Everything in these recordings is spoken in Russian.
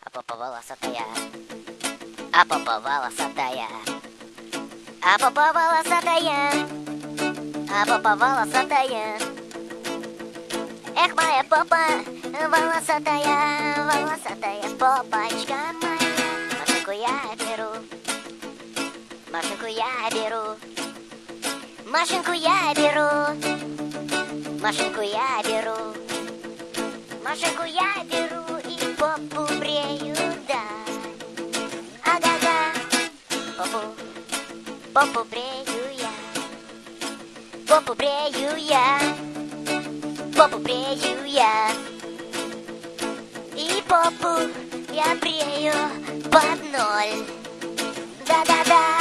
а попа волосатая, а попа волосатая, а попа волосатая, а попа волосатая. Эх, моя попа волосатая, волосатая попочка моя. Машинку я беру, машинку я беру, машинку я беру, машинку я беру, машинку я беру и попу брею, да. Ага-га, попу брею я, попу брею я, попу брею я, и попу я брею под ноль. Да-да-да.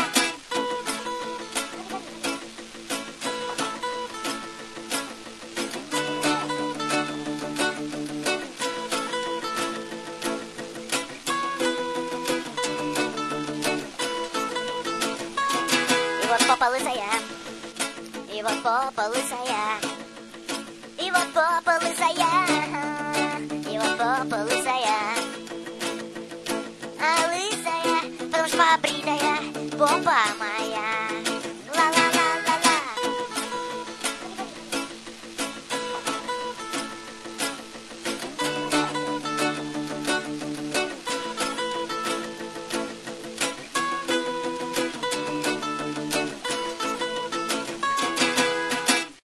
И вот попа лысая, и вот попа лысая, и вот попа лысая, и вот попа лысая, а лысая, потому что побритая попа моя.